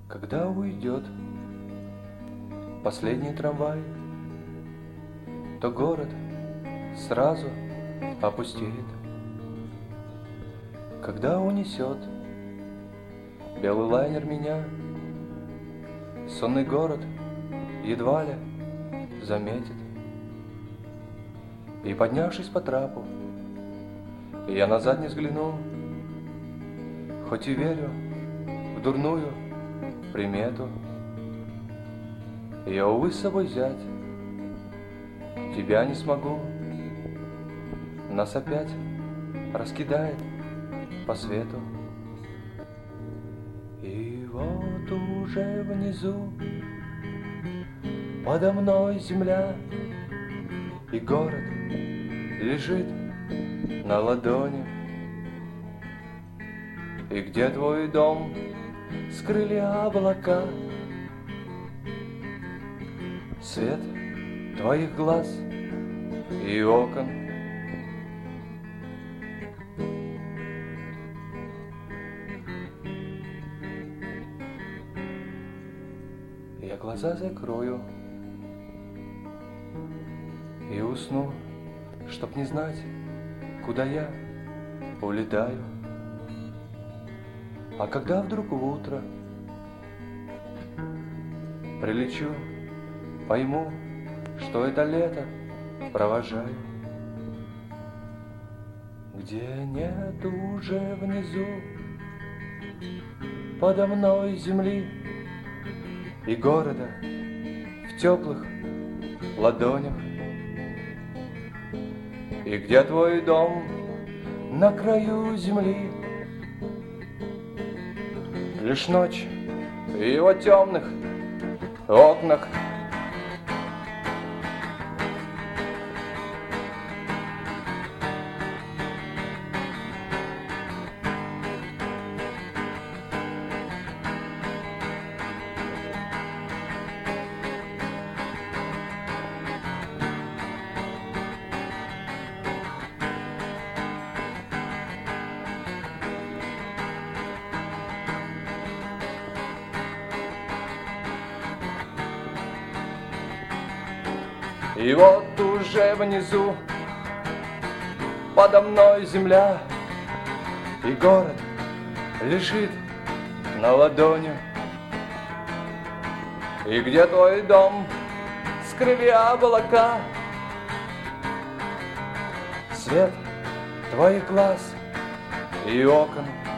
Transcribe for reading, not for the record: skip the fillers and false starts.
Когда уйдет последний трамвай, то город сразу опустеет. Когда унесет белый лайнер меня, сонный город едва ли заметит. И, поднявшись по трапу, я назад не взгляну, хоть и верю в дурную примету. Я, увы, с собой взять тебя не смогу. Нас опять раскидает по свету. И вот уже внизу подо мной земля, и город лежит на ладони. И где твой дом скрыли облака, свет твоих глаз и окон. Я глаза закрою и усну, чтоб не знать, куда я улетаю. А когда вдруг в утро прилечу, пойму, что это лето провожаю. Где нет уже внизу подо мной земли и города в теплых ладонях. И где твой дом на краю земли, лишь ночь в его темных окнах. И вот уже внизу подо мной земля, и город лежит на ладони. И где твой дом скрыли облака, свет твоих глаз и окон.